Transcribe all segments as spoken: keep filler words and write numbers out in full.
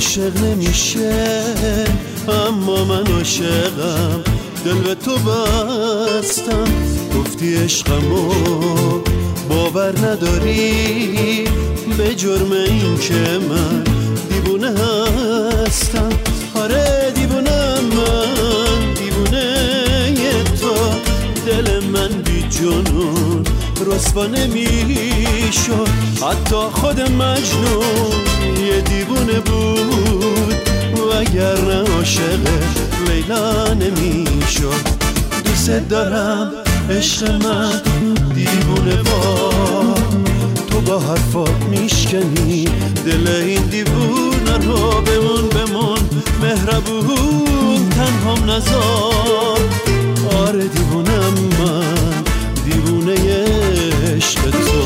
عاشق نمیشه اما من عاشقم، دل به تو بستم. گفتی عشقمو باور نداری به جرم این که من دیوونه هستم. آره دیوونم من، دیوونه تو. دل من بی جنون رسوا نمیشد، حتی خود مجنون یه دیوونه بود وگرنه عاشق لیلا نمیشد. دوست دارم عشق من دیوونه وار، تو با حرفات میشکنی دل این دیوونه رو. بمون بمون مهربون تنهام نذار. آره دیوونم من، دیوونه عشق تو.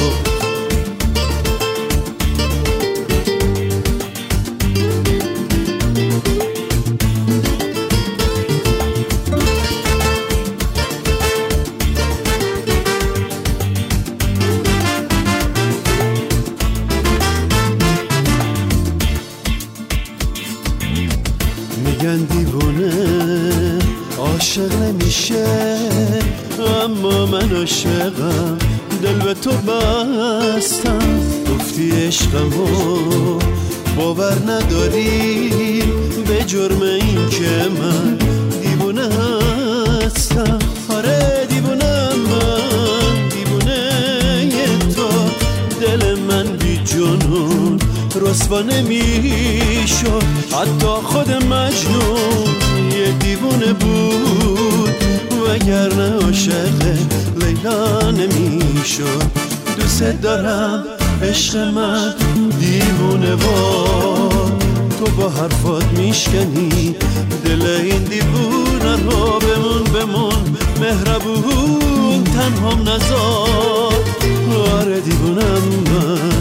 میگن دیوونه عاشق نمیشه اما من عاشقم، دل به تو بستم. گفتی عشقمو باور نداری به جرم این که من دیوونه هستم. آره دیوونم من، دیوونه تو. دل من بی جنون رسوا نمیشد، حتی خود مجنون یه دیوونه بود وگرنه عاشق لیلا نمیشد. دوست دارم عشق من دیوونه وار، تو با حرفات میشکنی دل این دیوونه رو. بمون بمون مهربون تنهام نذار. آره دیوونم من،